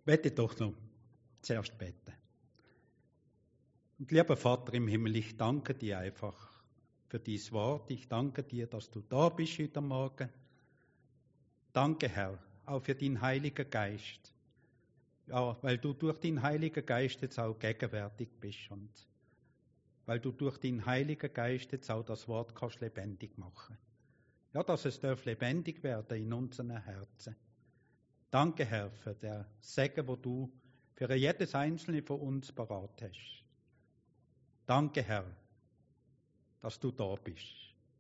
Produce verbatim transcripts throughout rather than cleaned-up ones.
Bete doch noch zuerst beten. Und lieber Vater im Himmel, ich danke dir einfach für dieses Wort. Ich danke dir, dass du da bist heute Morgen. Danke, Herr, auch für den Heiligen Geist. Ja, weil du durch den Heiligen Geist jetzt auch gegenwärtig bist und weil du durch den Heiligen Geist jetzt auch das Wort kannst lebendig machen. Ja, dass es darf lebendig werden in unseren Herzen. Danke, Herr, für den Segen, wo du für jedes einzelne von uns parat hast. Danke, Herr, dass du da bist.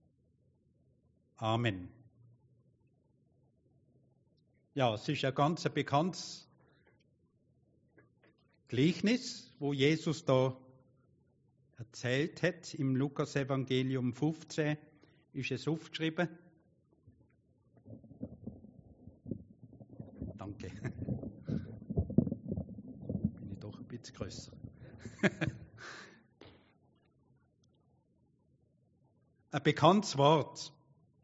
Amen. Ja, es ist ein ganz bekanntes Gleichnis, wo Jesus da erzählt hat. Im Lukas-Evangelium fünfzehn ist es aufgeschrieben. Danke. Bin ich doch ein bisschen grösser. Ein bekanntes Wort,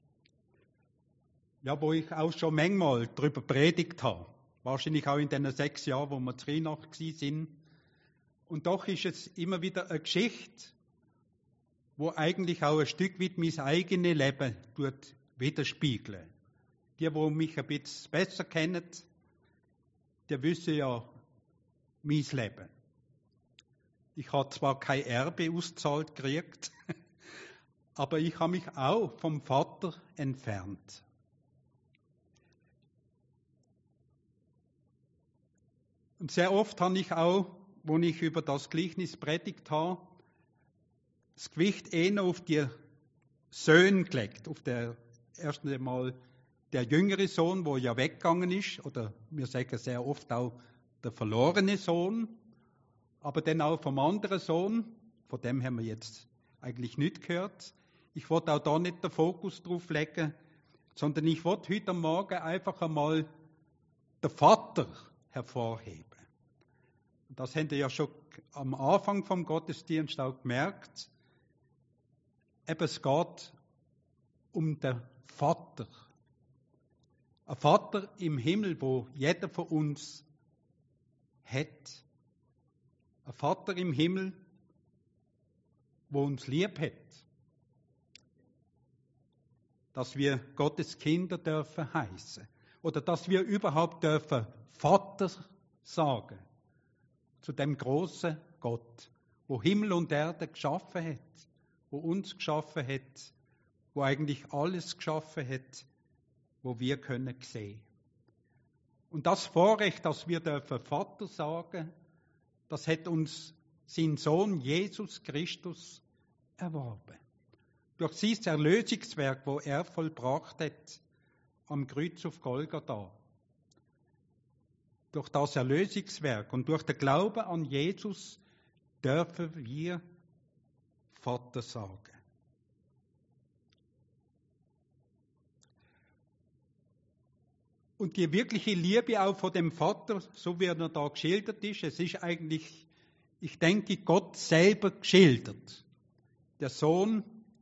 ja, wo ich auch schon manchmal darüber predigt habe. Wahrscheinlich auch in den sechs Jahren, wo wir zu Weihnachten sind. Und doch ist es immer wieder eine Geschichte, wo eigentlich auch ein Stück weit mein eigenes Leben widerspiegeln. Die, die mich ein bisschen besser kennen, die wissen ja mein Leben. Ich habe zwar kein Erbe ausgezahlt gekriegt, aber ich habe mich auch vom Vater entfernt. Und sehr oft habe ich auch, als ich über das Gleichnis predigt habe, das Gewicht eher auf die Söhne gelegt. Auf der ersten Mal der jüngere Sohn, der ja weggegangen ist, oder wir sagen sehr oft auch der verlorene Sohn, aber dann auch vom anderen Sohn, von dem haben wir jetzt eigentlich nicht gehört. Ich wollte auch da nicht den Fokus drauf legen, sondern ich wollte heute Morgen einfach einmal den Vater hervorheben. Das habt ihr ja schon am Anfang vom Gottesdienst auch gemerkt. Eben, es geht um den Vater. Ein Vater im Himmel, wo jeder von uns hat. Ein Vater im Himmel, wo uns lieb hat. Dass wir Gottes Kinder dürfen heißen. Oder dass wir überhaupt dürfen Vater sagen. Zu dem großen Gott, wo Himmel und Erde geschaffen hat, wo uns geschaffen hat, wo eigentlich alles geschaffen hat, wo wir können sehen. Und das Vorrecht, dass wir dürfen Vater sagen, das hat uns sein Sohn Jesus Christus erworben. Durch sein Erlösungswerk, wo er vollbracht hat, am Kreuz auf Golgatha. Durch das Erlösungswerk und durch den Glauben an Jesus dürfen wir Vater sagen. Und die wirkliche Liebe auch von dem Vater, so wie er da geschildert ist, es ist eigentlich, ich denke, Gott selber geschildert. Der Sohn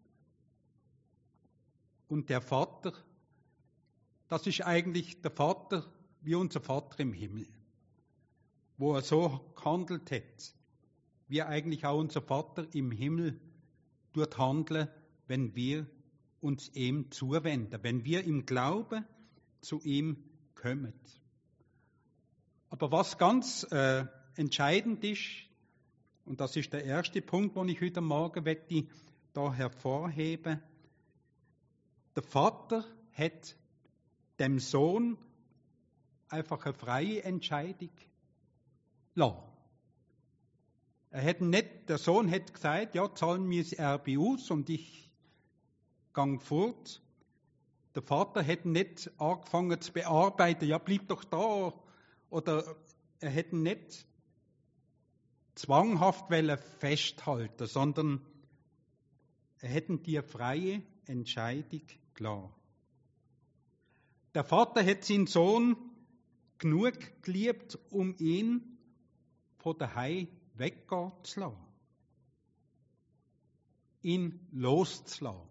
und der Vater, das ist eigentlich der Vater, wie unser Vater im Himmel, wo er so gehandelt hat, wie eigentlich auch unser Vater im Himmel dort handeln, wenn wir uns ihm zuwenden, wenn wir im Glauben zu ihm kommen. Aber was ganz äh, entscheidend ist, und das ist der erste Punkt, den ich heute Morgen möchte, da hervorheben, der Vater hat dem Sohn einfach eine freie Entscheidung lassen. Er hat nicht, der Sohn hat gesagt, ja, zahl mir das Erbe aus und ich gang fort. Der Vater hat nicht angefangen zu bearbeiten, ja, bleib doch da. Oder er hat nicht zwanghaft festhalten, sondern er hätte die freie Entscheidung gelassen. Der Vater hat seinen Sohn genug geliebt, um ihn von daheim weggehen zu lassen. Ihn loszulassen.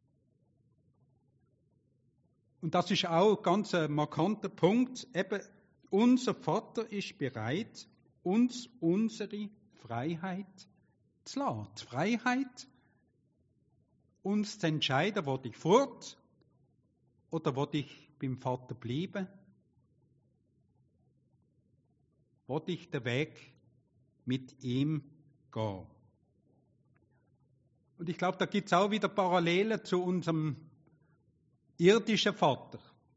Und das ist auch ein ganz markanter Punkt. Eben, unser Vater ist bereit, uns unsere Freiheit zu lassen. Die Freiheit, uns zu entscheiden, will ich fort oder will ich beim Vater bleiben? Will ich den Weg mit ihm gehen? Und ich glaube, da gibt es auch wieder Parallelen zu unserem irdischen Vater.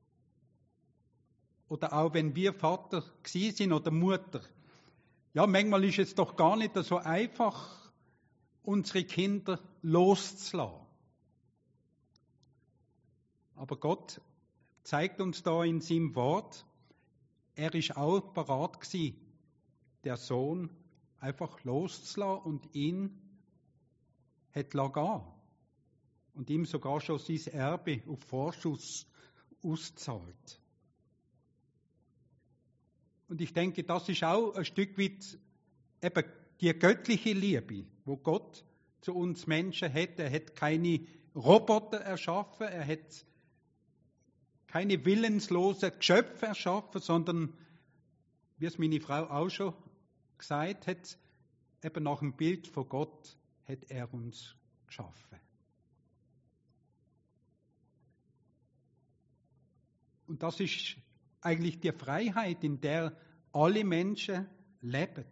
Oder auch wenn wir Vater gewesen sind oder Mutter. Ja, manchmal ist es doch gar nicht so einfach, unsere Kinder loszulassen. Aber Gott zeigt uns da in seinem Wort, er ist auch parat gewesen, der Sohn einfach loszulassen und ihn hat gehen und ihm sogar schon sein Erbe auf Vorschuss auszahlt. Und ich denke, das ist auch ein Stück weit eben die göttliche Liebe, wo Gott zu uns Menschen hat. Er hat keine Roboter erschaffen, er hat keine willenslosen Geschöpfe erschaffen, sondern, wie es meine Frau auch schon gesagt hat, eben nach dem Bild von Gott hat er uns geschaffen. Und das ist eigentlich die Freiheit, in der alle Menschen leben.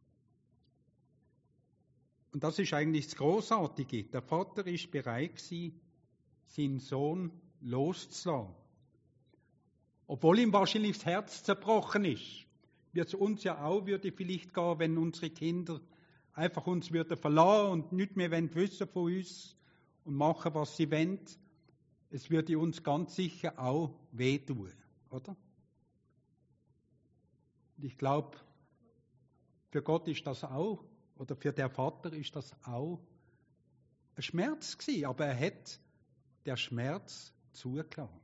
Und das ist eigentlich das Großartige. Der Vater ist bereit gewesen, seinen Sohn loszulassen. Obwohl ihm wahrscheinlich das Herz zerbrochen ist. Wie es uns ja auch würde vielleicht gehen, wenn unsere Kinder einfach uns würden verlassen und nicht mehr wissen von uns und machen, was sie wollen. Es würde uns ganz sicher auch wehtun, oder? Und ich glaube, für Gott ist das auch, oder für den Vater ist das auch ein Schmerz gewesen, aber er hat der Schmerz zugelassen.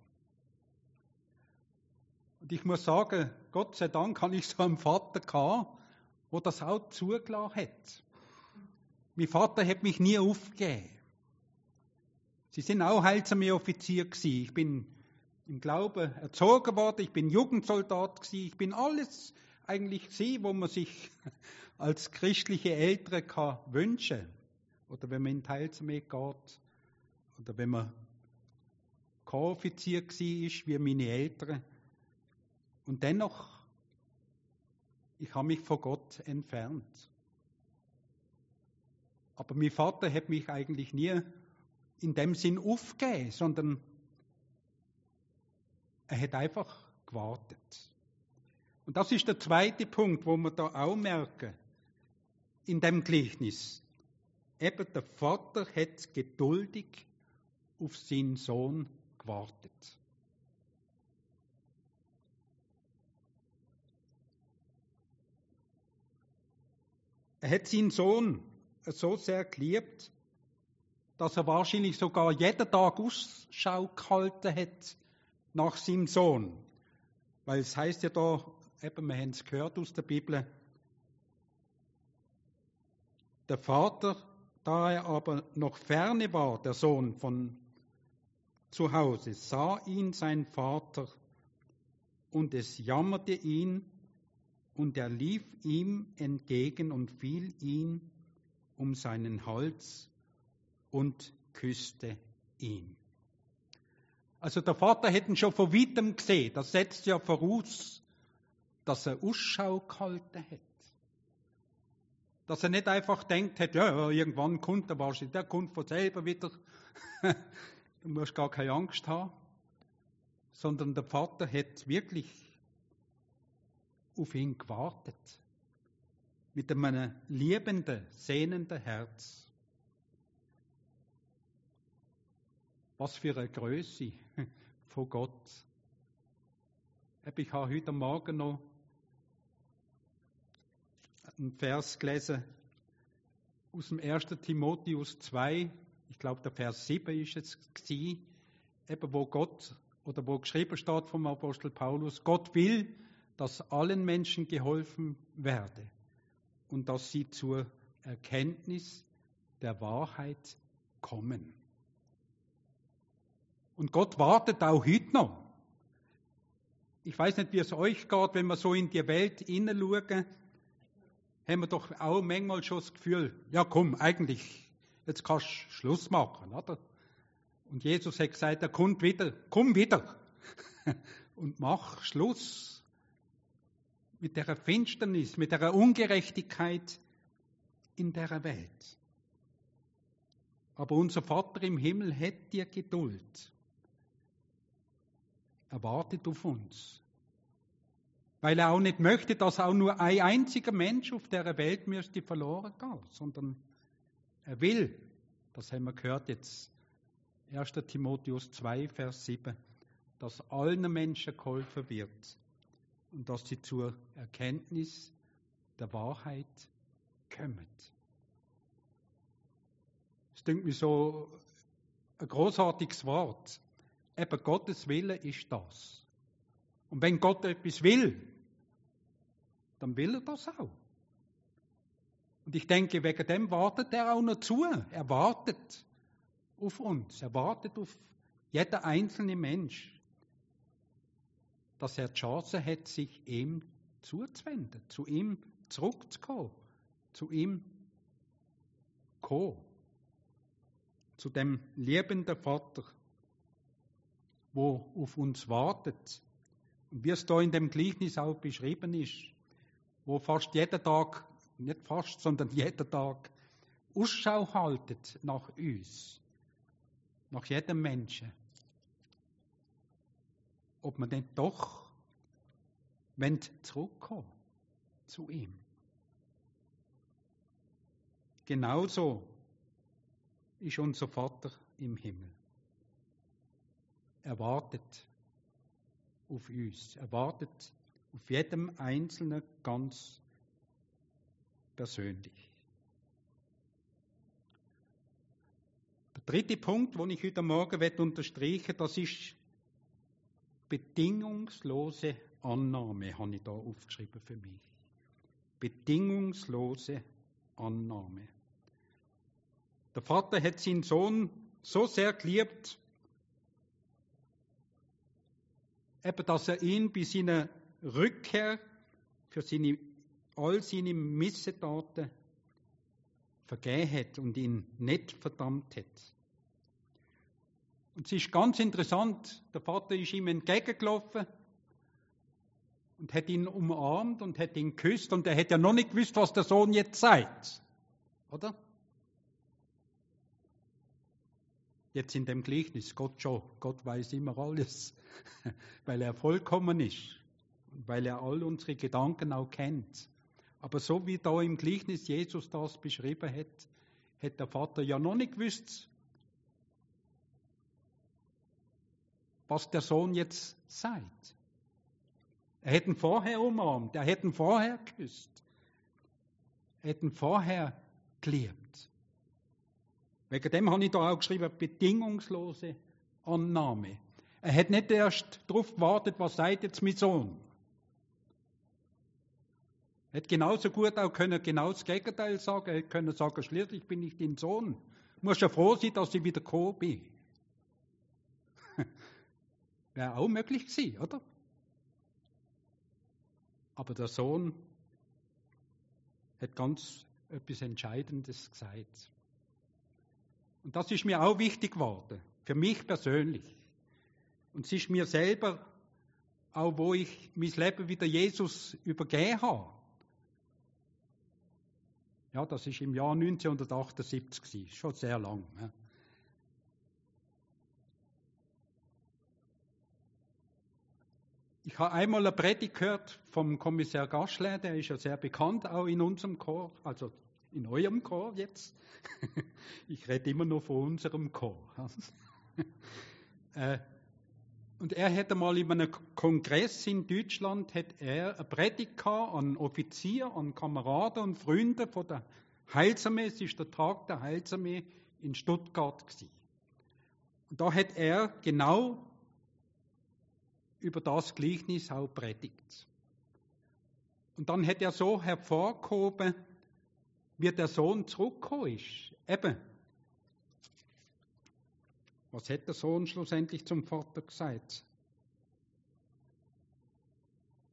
Und ich muss sagen, Gott sei Dank habe ich so einen Vater gehabt, der das auch zugelassen hat. Mein Vater hat mich nie aufgegeben. Sie sind auch Heilsarmee-Offizier gewesen. Ich bin im Glauben erzogen worden, ich bin Jugendsoldat gewesen, ich bin alles eigentlich gewesen, wo man sich als christliche Eltern kann wünschen. Oder wenn man in die Heilsarmee geht, oder wenn man kein Offizier gewesen ist, wie meine Eltern. Und dennoch, ich habe mich von Gott entfernt. Aber mein Vater hat mich eigentlich nie in dem Sinn aufgegeben, sondern er hat einfach gewartet. Und das ist der zweite Punkt, wo wir da auch merken, in dem Gleichnis. Eben der Vater hat geduldig auf seinen Sohn gewartet. Er hat seinen Sohn so sehr geliebt, dass er wahrscheinlich sogar jeden Tag Ausschau gehalten hat nach seinem Sohn. Weil es heißt ja da, eben, wir haben es gehört aus der Bibel, der Vater, da er aber noch ferne war, der Sohn von zu Hause, sah ihn sein Vater und es jammerte ihn und er lief ihm entgegen und fiel ihn um seinen Hals und küsste ihn. Also der Vater hätte ihn schon von weitem gesehen. Das setzt ja voraus, dass er Ausschau gehalten hat. Dass er nicht einfach denkt hat, ja, irgendwann kommt er wahrscheinlich, der kommt von selber wieder. Du musst gar keine Angst haben. Sondern der Vater hat wirklich auf ihn gewartet. Mit einem liebenden, sehnenden Herz. Was für eine Größe von Gott. Ich habe heute Morgen noch einen Vers gelesen aus dem ersten Timotheus zwei, ich glaube der Vers sieben ist es gewesen, eben wo Gott, oder wo geschrieben steht vom Apostel Paulus, Gott will, dass allen Menschen geholfen werde und dass sie zur Erkenntnis der Wahrheit kommen. Und Gott wartet auch heute noch. Ich weiß nicht, wie es euch geht, wenn wir so in die Welt hineinschauen, haben wir doch auch manchmal schon das Gefühl, ja komm, eigentlich, jetzt kannst du Schluss machen, oder? Und Jesus hat gesagt, er kommt wieder, komm wieder und mach Schluss mit der Finsternis, mit der Ungerechtigkeit in der Welt. Aber unser Vater im Himmel hat dir Geduld. Er wartet auf uns. Weil er auch nicht möchte, dass auch nur ein einziger Mensch auf der Welt müsste verloren gehen, sondern er will, das haben wir gehört jetzt, erster Timotheus zwei, Vers sieben, dass allen Menschen geholfen wird und dass sie zur Erkenntnis der Wahrheit kommen. Es klingt mir so ein großartiges Wort. Eben Gottes Wille ist das. Und wenn Gott etwas will, dann will er das auch. Und ich denke, wegen dem wartet er auch noch zu. Er wartet auf uns. Er wartet auf jeden einzelnen Mensch, dass er die Chance hat, sich ihm zuzuwenden, zu ihm zurückzukommen, zu ihm kommen, zu dem liebenden Vater, wo auf uns wartet. Und wie es da in dem Gleichnis auch beschrieben ist, wo fast jeden Tag, nicht fast, sondern jeden Tag Ausschau haltet nach uns, nach jedem Menschen. Ob man nicht doch zurückkommen zu ihm. Genauso ist unser Vater im Himmel. Er wartet auf uns. Er wartet auf jedem Einzelnen ganz persönlich. Der dritte Punkt, den ich heute Morgen unterstreichen will, das ist bedingungslose Annahme, habe ich da aufgeschrieben für mich. Bedingungslose Annahme. Der Vater hat seinen Sohn so sehr geliebt, eben, dass er ihn bei seiner Rückkehr für seine, all seine Missetaten vergeben hat und ihn nicht verdammt hat. Und es ist ganz interessant, der Vater ist ihm entgegengelaufen und hat ihn umarmt und hat ihn geküsst und er hat ja noch nicht gewusst, was der Sohn jetzt sagt. Oder? Jetzt in dem Gleichnis, Gott schon, Gott weiß immer alles, weil er vollkommen ist, weil er all unsere Gedanken auch kennt. Aber so wie da im Gleichnis Jesus das beschrieben hat, hat der Vater ja noch nicht gewusst, was der Sohn jetzt sagt. Er hätte ihn vorher umarmt, er hätte ihn vorher geküsst, er hätte ihn vorher geliebt. Wegen dem habe ich da auch geschrieben, bedingungslose Annahme. Er hat nicht erst darauf gewartet, was sagt jetzt mein Sohn. Er hätte genauso gut auch können, genau das Gegenteil sagen. Er hätte können sagen, schließlich bin ich dein Sohn. Du musst ja froh sein, dass ich wieder gekommen bin. Wäre auch möglich gewesen, oder? Aber der Sohn hat ganz etwas Entscheidendes gesagt. Und das ist mir auch wichtig geworden, für mich persönlich. Und es ist mir selber, auch wo ich mein Leben wieder Jesus übergeben habe. Ja, das ist im Jahr neunzehnhundertachtundsiebzig gewesen, schon sehr lang. Ja. Ich habe einmal eine Predigt gehört vom Kommissar Gaschle, der ist ja sehr bekannt, auch in unserem Chor, also in eurem Chor jetzt. Ich rede immer nur von unserem Chor. Und er hatte mal in einem Kongress in Deutschland hat er eine Predigt gehabt an Offizier, an Kameraden und Freunde von der Heilsarmee. Es ist der Tag der Heilsarmee in Stuttgart gewesen. Und da hat er genau über das Gleichnis auch predigt. Und dann hat er so hervorgehoben, wie der Sohn zurückgekommen ist. Eben, was hat der Sohn schlussendlich zum Vater gesagt?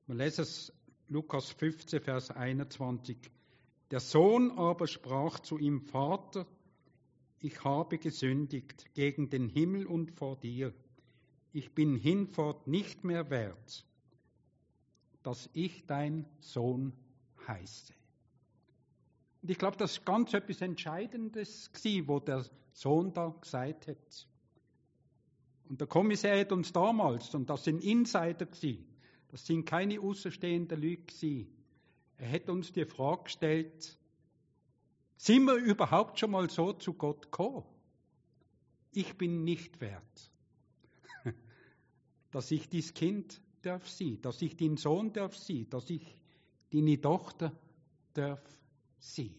Wir lesen es Lukas fünfzehn, Vers einundzwanzig. Der Sohn aber sprach zu ihm: Vater, ich habe gesündigt gegen den Himmel und vor dir. Ich bin hinfort nicht mehr wert, dass ich dein Sohn heiße. Und ich glaube, das ist ganz etwas Entscheidendes gewesen, wo der Sohn da gesagt hat. Und der Kommissar hat uns damals, und das sind Insider gewesen, das sind keine außenstehenden Leute gewesen, er hat uns die Frage gestellt: Sind wir überhaupt schon mal so zu Gott gekommen? Ich bin nicht wert, dass ich dies Kind darf sein, dass ich dein Sohn darf sein, dass ich deine Tochter darf sein.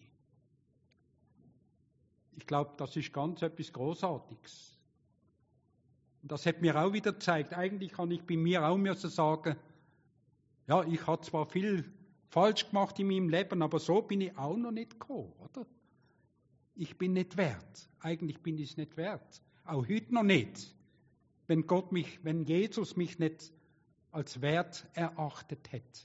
Ich glaube, das ist ganz etwas Großartiges. Und das hat mir auch wieder gezeigt, eigentlich kann ich bei mir auch müssen sagen, ja, ich habe zwar viel falsch gemacht in meinem Leben, aber so bin ich auch noch nicht gekommen, oder? Ich bin nicht wert. Eigentlich bin ich es nicht wert. Auch heute noch nicht. Wenn Gott mich, wenn Jesus mich nicht als wert erachtet hätte.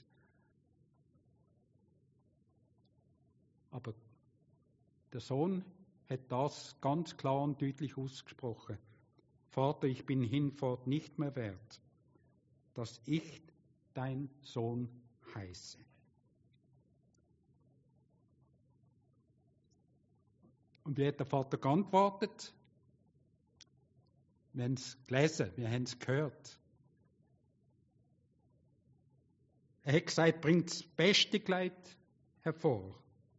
Aber der Sohn hat das ganz klar und deutlich ausgesprochen. Vater, ich bin hinfort nicht mehr wert, dass ich dein Sohn heiße. Und wie hat der Vater geantwortet? Wir haben es gelesen, wir haben es gehört. Er hat gesagt, bringt das beste Kleid hervor.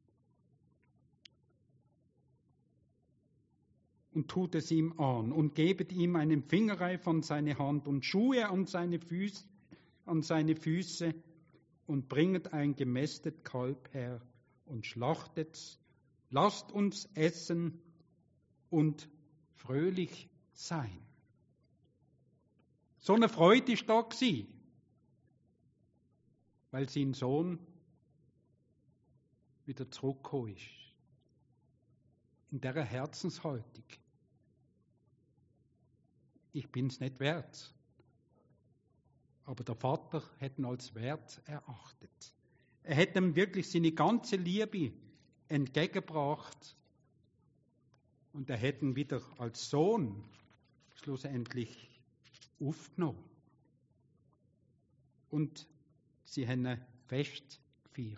Und tut es ihm an und gebet ihm einen Fingerreif an seine Hand und Schuhe an seine Füße, an seine Füße und bringet ein gemästet Kalb her und schlachtet's. Lasst uns essen und fröhlich sein. So eine Freude ist da gewesen, weil sein Sohn wieder zurückgekommen ist. In dieser Herzenshaltung. Ich bin es nicht wert. Aber der Vater hat ihn als wert erachtet. Er hat ihm wirklich seine ganze Liebe entgegengebracht und er hat ihn wieder als Sohn schlussendlich aufgenommen. Und sie haben ein Fest gefeiert.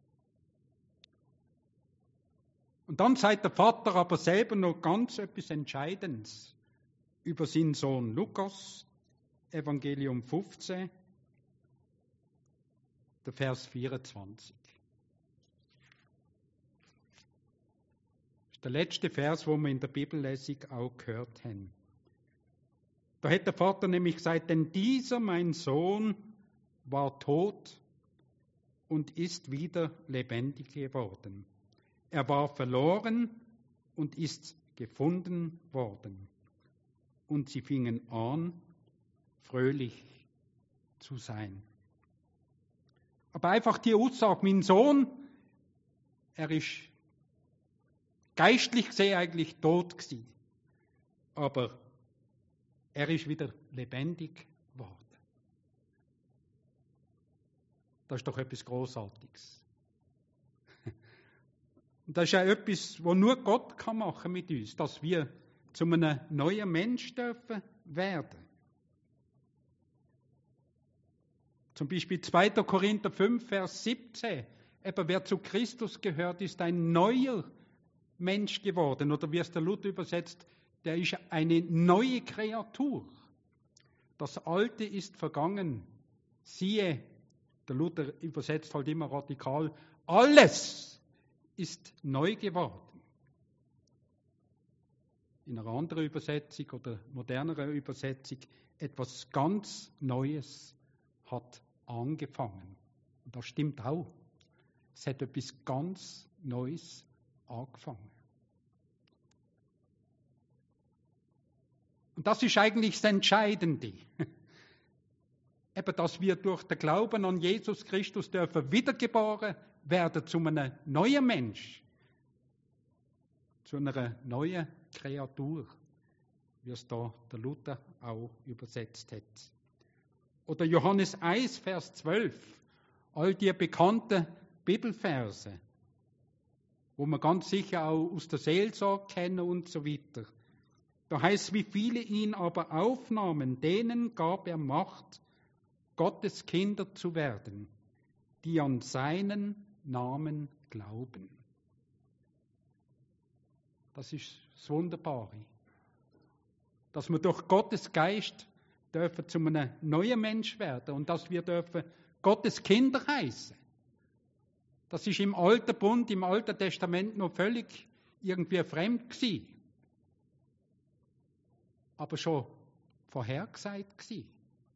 Und dann sagt der Vater aber selber noch ganz etwas Entscheidendes über seinen Sohn. Lukas, Evangelium fünfzehn, der Vers vierundzwanzig. Das ist der letzte Vers, wo wir in der Bibellesung auch gehört haben. Da hat der Vater nämlich gesagt, denn dieser, mein Sohn, war tot und ist wieder lebendig geworden. Er war verloren und ist gefunden worden. Und sie fingen an, fröhlich zu sein. Aber einfach die Aussage, mein Sohn, er ist geistlich gesehen eigentlich tot gewesen. Aber er ist wieder lebendig geworden. Das ist doch etwas Großartiges. Und das ist ja etwas, was nur Gott kann machen mit uns, dass wir zu einem neuen Mensch dürfen werden. Zum Beispiel zweiter Korinther fünf, Vers siebzehn. Eben, wer zu Christus gehört, ist ein neuer Mensch geworden. Oder wie es der Luther übersetzt, der ist eine neue Kreatur. Das Alte ist vergangen. Siehe, der Luther übersetzt halt immer radikal, alles ist neu geworden. In einer anderen Übersetzung oder moderneren Übersetzung, etwas ganz Neues hat angefangen. Und das stimmt auch. Es hat etwas ganz Neues angefangen. Und das ist eigentlich das Entscheidende. Eben, dass wir durch den Glauben an Jesus Christus dürfen wiedergeboren werden zu einem neuen Mensch, zu einer neuen Kreatur, wie es da der Luther auch übersetzt hat. Oder Johannes eins, Vers zwölf. All die bekannten Bibelverse, wo man ganz sicher auch aus der Seelsorge kennen und so weiter. Da heißt es, wie viele ihn aber aufnahmen, denen gab er Macht, Gottes Kinder zu werden, die an seinen Namen glauben. Das ist das Wunderbare. Dass wir durch Gottes Geist dürfen zu einem neuen Mensch werden und dass wir dürfen Gottes Kinder heißen. Das ist im Alten Bund, im Alten Testament noch völlig irgendwie fremd gewesen. Aber schon vorhergesagt gewesen.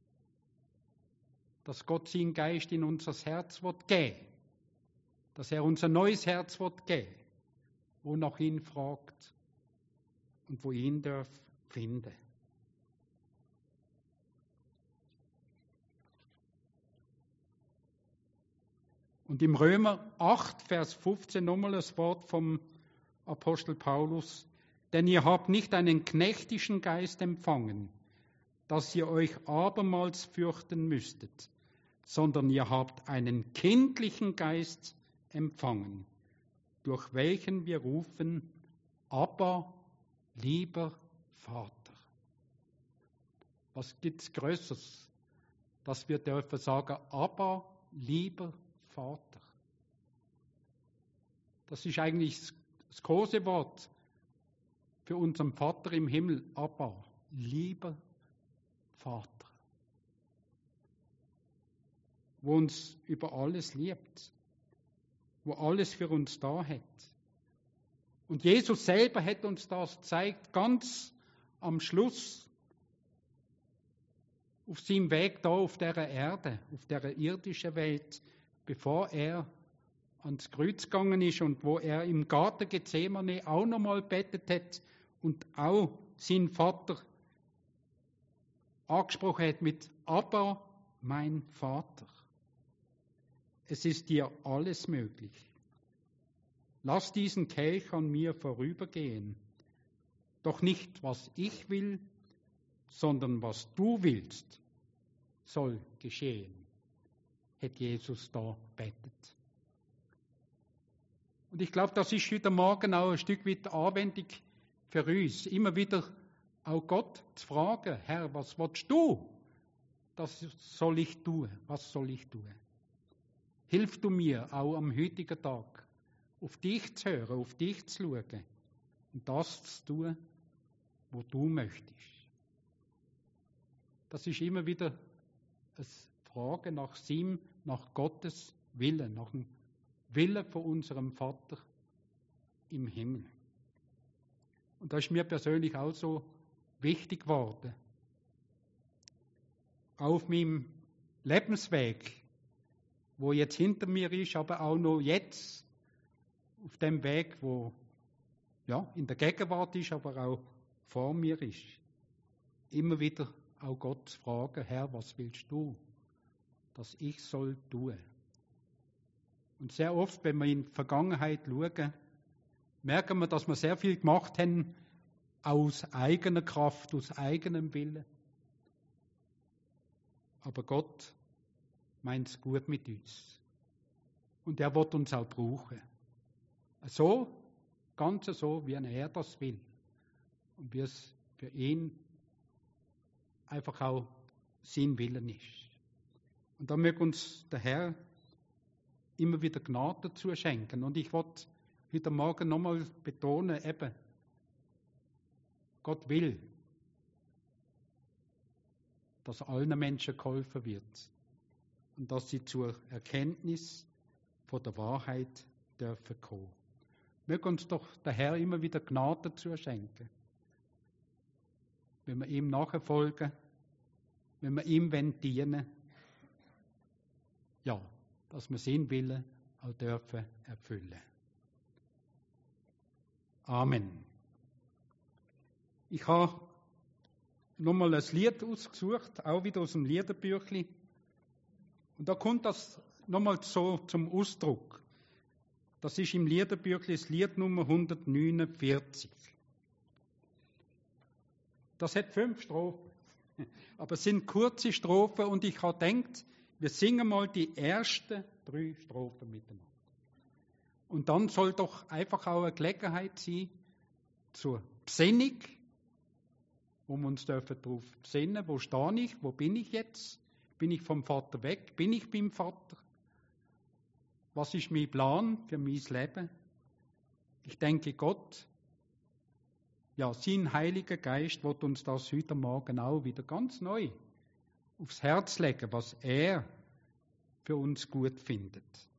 Dass Gott seinen Geist in unser Herz wird geben. Dass er uns ein neues Herz wird geben, wo nach ihn fragt und wo ihn darf finden. Und im Römer acht, Vers fünfzehn nochmal das Wort vom Apostel Paulus. Denn ihr habt nicht einen knechtischen Geist empfangen, dass ihr euch abermals fürchten müsstet, sondern ihr habt einen kindlichen Geist empfangen, durch welchen wir rufen, Abba, lieber Vater. Was gibt's Größeres, dass wir dürfen sagen, Abba, lieber Vater. Das ist eigentlich das große Wort für unseren Vater im Himmel, Abba, lieber Vater, wo uns über alles liebt, wo alles für uns da hat. Und Jesus selber hat uns das gezeigt, ganz am Schluss, auf seinem Weg da auf der Erde, auf der irdischen Welt, bevor er ans Kreuz gegangen ist und wo er im Garten Gethsemane auch nochmal betet hat und auch seinen Vater angesprochen hat mit Abba, mein Vater. Es ist dir alles möglich. Lass diesen Kelch an mir vorübergehen. Doch nicht, was ich will, sondern was du willst, soll geschehen, hat Jesus da betet. Und ich glaube, das ist heute Morgen auch ein Stück weit Anwendung für uns. Immer wieder auch Gott zu fragen, Herr, was willst du? Das soll ich tun. Was soll ich tun? Hilf du mir auch am heutigen Tag, auf dich zu hören, auf dich zu schauen und das zu tun, was du möchtest. Das ist immer wieder eine Frage nach seinem, nach Gottes Willen, nach dem Willen von unserem Vater im Himmel. Und das ist mir persönlich auch so wichtig geworden. Auf meinem Lebensweg, wo jetzt hinter mir ist, aber auch noch jetzt, auf dem Weg, wo ja, in der Gegenwart ist, aber auch vor mir ist, immer wieder auch Gott zu fragen, Herr, was willst du, dass ich soll tun? Und sehr oft, wenn wir in die Vergangenheit schauen, merken wir, dass wir sehr viel gemacht haben aus eigener Kraft, aus eigenem Willen. Aber Gott meint es gut mit uns. Und er wird uns auch brauchen. So, ganz so, wie er das will. Und wie es für ihn einfach auch sein Willen ist. Und da möge uns der Herr immer wieder Gnade dazu schenken. Und ich wollte heute Morgen nochmal betonen, eben, Gott will, dass allen Menschen geholfen wird und dass sie zur Erkenntnis von der Wahrheit dürfen kommen. Möge uns doch der Herr immer wieder Gnade dazu schenken, wenn wir ihm nachfolgen, wenn wir ihm dienen, ja, dass wir seinen Willen auch dürfen erfüllen. Amen. Ich habe nochmal ein Lied ausgesucht, auch wieder aus dem Liederbüchli. Und da kommt das nochmal so zum Ausdruck. Das ist im Liederbüchli das Lied Nummer hundertneunundvierzig. Das hat fünf Strophen. Aber es sind kurze Strophen und ich habe gedacht, wir singen mal die ersten drei Strophen miteinander. Und dann soll doch einfach auch eine Gelegenheit sein zur Besinnung, wo wir uns dürfen darauf besinnen, wo stehe ich, wo bin ich jetzt? Bin ich vom Vater weg? Bin ich beim Vater? Was ist mein Plan für mein Leben? Ich denke, Gott, ja, sein Heiliger Geist wird uns das heute Morgen auch wieder ganz neu aufs Herz legen, was er für uns gut findet.